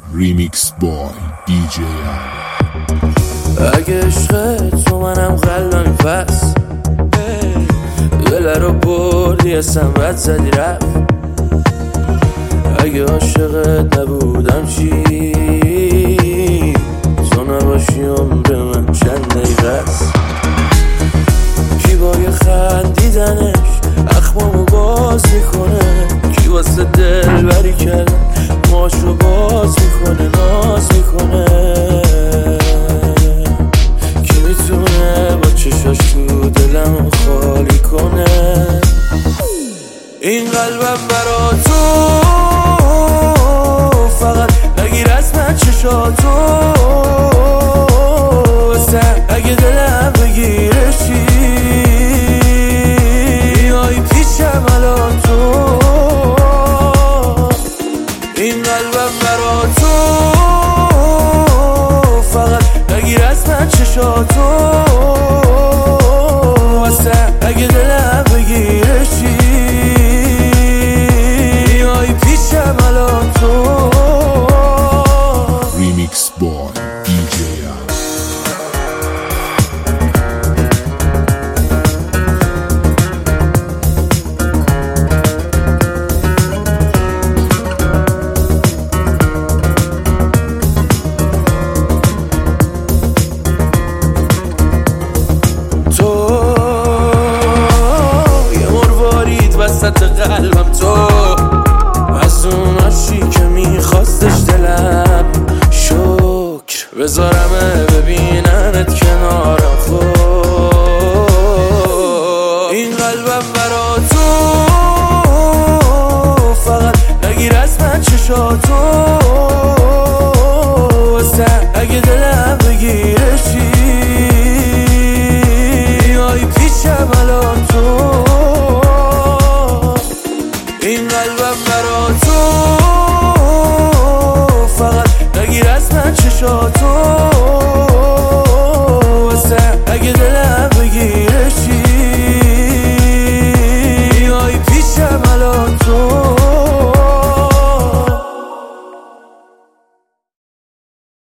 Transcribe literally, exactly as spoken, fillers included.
ریمیکس بای دی جی اگه عشق تو منم قلبم پس دل رو بردی اسم بد زدی رفت. اگه عاشقت نبودم چی تو نباشی عمر من چند دقیقه است. کی با یه خندیدنش اخمامو باز میکنه، کی واسه دل بری کرده ماشو باز میکنه ناز میکنه، کی میتونه با چشاش تو دلمو خالی کنه. این قلبم برا تو فقط نگیر از من چشاتو واسه اگه دلم بگیره چی بیای پیشم الان تو. این قلبم برا تو فقط نگیر از من چشاتو واسه اگه دلم بگیره چی بیای پیشم الان تو. ریمیکس بای دی جی وسط قلبم تو از اون عشقی که میخواستش دلم شکر بذارمه ببیننت کنارم خود. این قلبم برا تو فقط نگیر از من چشاتو واسه اگه دلم بگیره چی بیای پیشم الان تو. این قلبم برا تو فقط نگیر از من چشاتو